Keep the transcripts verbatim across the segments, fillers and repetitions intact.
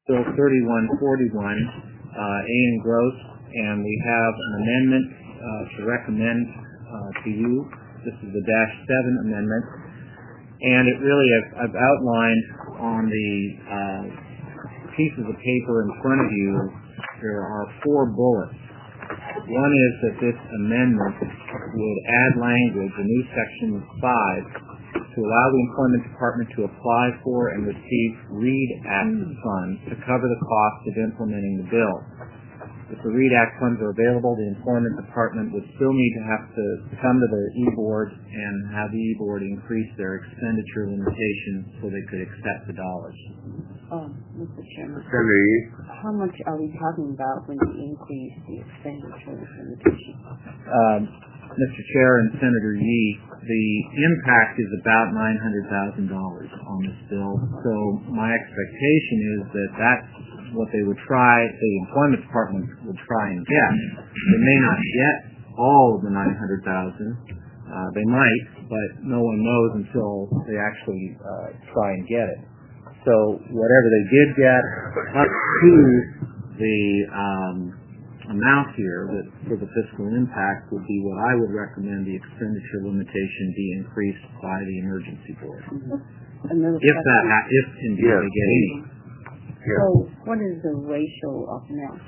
Bill thirty-one forty-one, uh, A and Gross, and we have an amendment uh, to recommend uh, to you. This is the dash seven amendment, and it really, I've, I've outlined on the uh, pieces of paper in front of you, there are four bullets. One is that this amendment would add language, a new section five, to allow the Employment Department to apply for and receive READ Act funds to cover the cost of implementing the bill. If the READ Act funds are available, the Employment Department would still need to have to come to the E-Board and have the E-Board increase their expenditure limitations so they could accept the dollars. Oh, Mister Chairman, Senator Yee? how much are we talking about when we increase the expenditure limitation? Um, Mister Chair and Senator Yee, the impact is about nine hundred thousand dollars on this bill. So my expectation is that that's what they would try, the Employment Department would try and get. They may not get all of the nine hundred thousand dollars. Uh, they might, but no one knows until they actually uh, try and get it. So whatever they did get up to the um, amount here that for the fiscal impact would be what I would recommend the expenditure limitation be increased by the emergency board. Mm-hmm. If that, ha- if indeed yes. they get any. Yeah. So what is the ratio of match?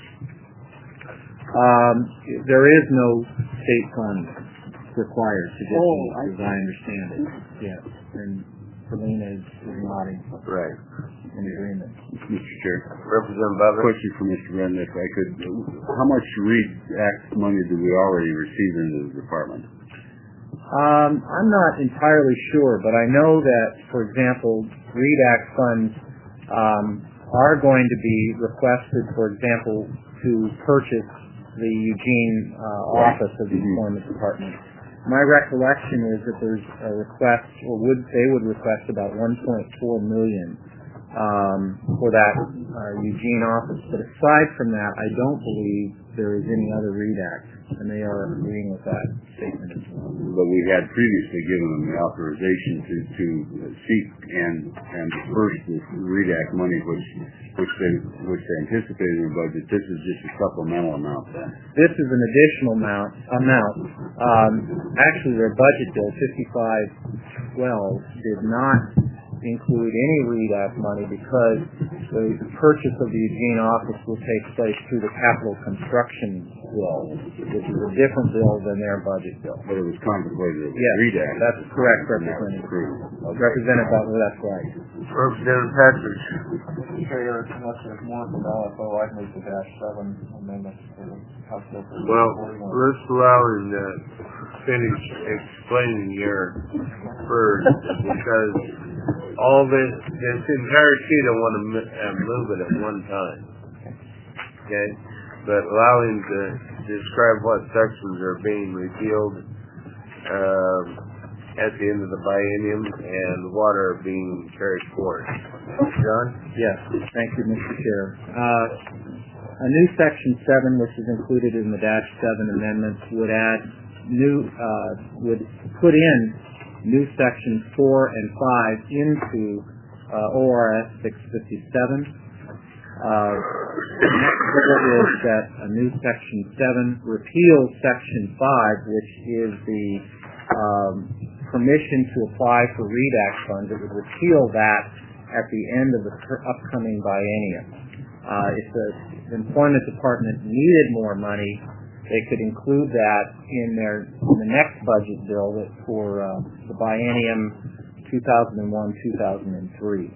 Um, there is no state fund required to get oh, these, as I understand it. Yes, and Selena is, is nodding. Right. In agreement. Mister Chair. Representative Butler. Question for Mister Redden, if I could. How much READ Act money do we already receive into the department? Um, I'm not entirely sure, but I know that, for example, READ Act funds um, are going to be requested, for example, to purchase the Eugene uh, office of the Employment Department. My recollection is that there's a request, or would they would request about one point four million dollars um, for that uh, Eugene office. But aside from that, I don't believe there is any other READ Act, and they are agreeing with that statement as well. But we had previously given them the authorization to, to seek and and disperse this READ Act money, which which they which they anticipated in their budget. This is just a supplemental amount. Then this is an additional amount. Amount. Um, actually, their budget bill fifty-five twelve did not include any READ Act money because the purchase of the Eugene office will take place through the capital construction bill, which is a different bill than their budget bill. But it was contemplated as yes, READ Act. That's correct, Representative. Okay. Representative Butler, that's right. Representative Patrick. Chair, unless there's more from L F O, I'd move the dash seven amendment to the House Bill. Well, let's allow him to finish explaining your first, because all this, this entire sheet, I want to move it at one time. Okay? But allow him to describe what sections are being repealed um, at the end of the biennium and what are being carried forward. John? Yes. Thank you, Mister Chair. Uh, a new Section seven, which is included in the dash seven amendments, would add new, uh, would put in new sections four and five into uh, O R S six fifty-seven. Uh, the next bill is that a new section seven repeals section five, which is the um, permission to apply for READ Act funds. It would repeal that at the end of the upcoming biennium. Uh, if the Employment Department needed more money, they could include that in their in the next budget bill that for uh, the biennium two thousand one to two thousand three.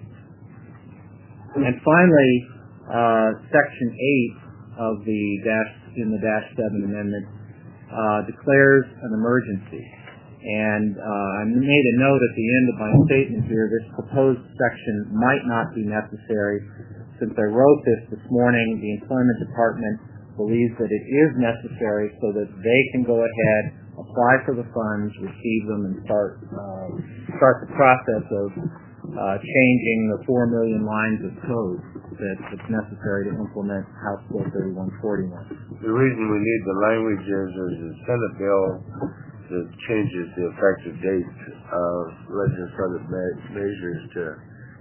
And finally, uh, Section eight of the dash in the dash seven amendment uh, declares an emergency. And uh, I made a note at the end of my statement here. This proposed section might not be necessary. Since I wrote this this morning, the Employment Department believes that it is necessary so that they can go ahead, apply for the funds, receive them, and start uh, start the process of uh, changing the four million lines of code that, that's necessary to implement House Bill thirty-one forty-one. The reason we need the language is there's a Senate bill that changes the effective date of legislative me- measures to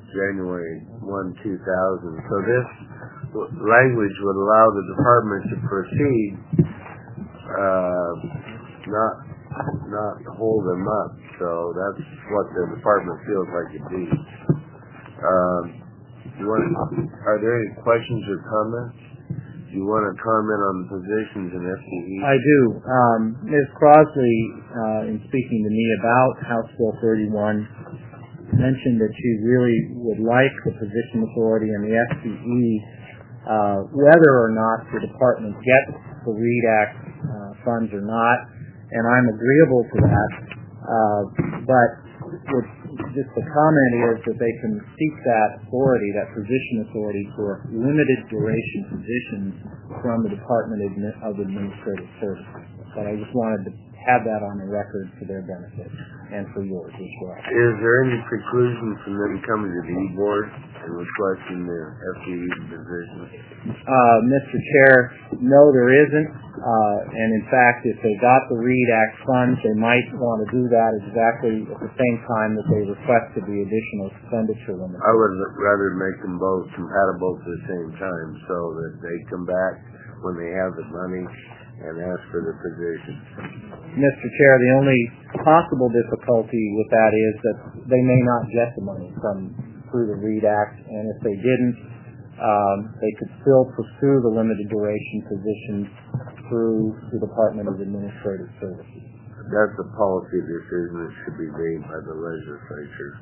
January first, two thousand. So this language would allow the department to proceed, uh, not not hold them up. So that's what the department feels like it needs. Um, you want, are there any questions or comments? Do you want to comment on the positions in F T E? I do. Um, Miz Crosley, uh, in speaking to me about House Bill thirty-one, mentioned that she really would like the position authority and the F T E, uh, whether or not the department gets the READ Act uh, funds or not, and I'm agreeable to that. Uh, but with, just the comment is that they can seek that authority, that position authority, for limited duration positions from the Department of Administrative Services. But I just wanted to have that on the record for their benefit and for yours as well. Is there any preclusion from them coming to the E-Board and requesting the F T E position? Uh, Mister Chair, no, there isn't. Uh, and in fact, if they got the READ Act funds, they might want to do that exactly at the same time that they requested the additional expenditure limit. I would rather make them both compatible at the same time so that they come back when they have the money and ask for the position. Mister Chair, the only possible difficulty with that is that they may not get the money from through the READ Act, and if they didn't, um, they could still pursue the limited duration positions through the Department of Administrative Services. That's a policy decision that should be made by the legislature.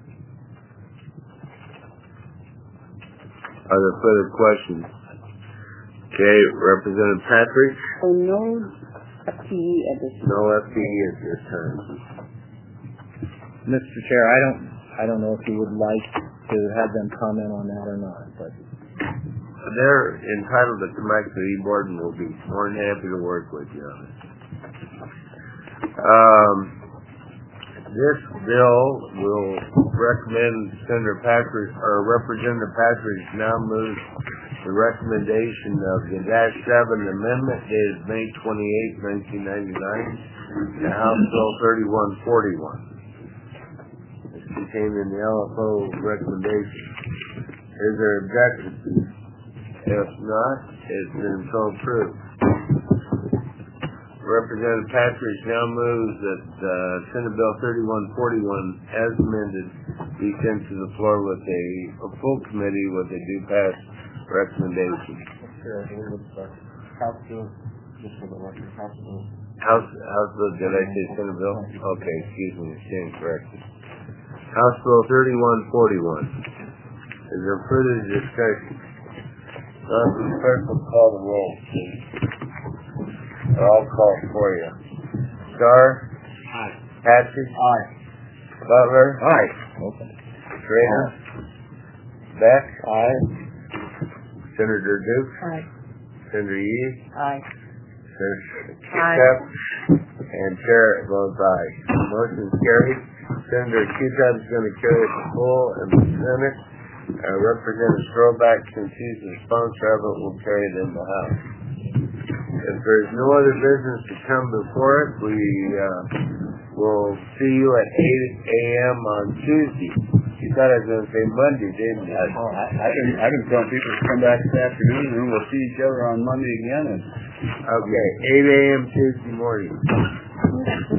Are there further questions? Okay, Representative Patrick? So no F T E at this time? No F T E at this time. Mister Chair, I don't, I don't know if you would like to have them comment on that or not, but they're entitled to come back to the E-Board and we'll be more than happy to work with you on it. Um, this bill will recommend Senator Patrick, or Representative Patrick now moves the recommendation of the Dash seven Amendment dated May twenty-eighth, nineteen ninety-nine, to House Bill thirty-one forty-one. It's contained in the L F O recommendation. Is there objection? If not, it's been so approved. Representative Patrick now moves that uh, Senate Bill thirty-one forty-one, as amended, be sent to the floor with a, a full committee with a due pass recommendation. House bill, just for the record, House bill. House, House Bill, did I say Senate Bill? Okay, excuse me, stand corrected. House Bill thirty-one forty-one. Is there further discussion? None, the clerk will call the roll, please. Or I'll call for you. Starr? Aye. Patrick? Aye. Butler? aye. Okay. Schrader? Beck? Aye. Senator Duke? Aye. Senator Yee? Aye. Senator Aye. Ketchup? And Chair votes aye. Motion is carried. Senator Ketchup is going to carry it to full and the Senate. Uh, Representative Stroback, since he's the sponsor of it, will carry it in the House. If there's no other business to come before it, we uh, will see you at eight a.m. on Tuesday. You thought I was going to say Monday, didn't you? I, I, I've been, I've been telling people to come back this afternoon and we'll see each other on Monday again. And Okay, eight a.m. Tuesday morning.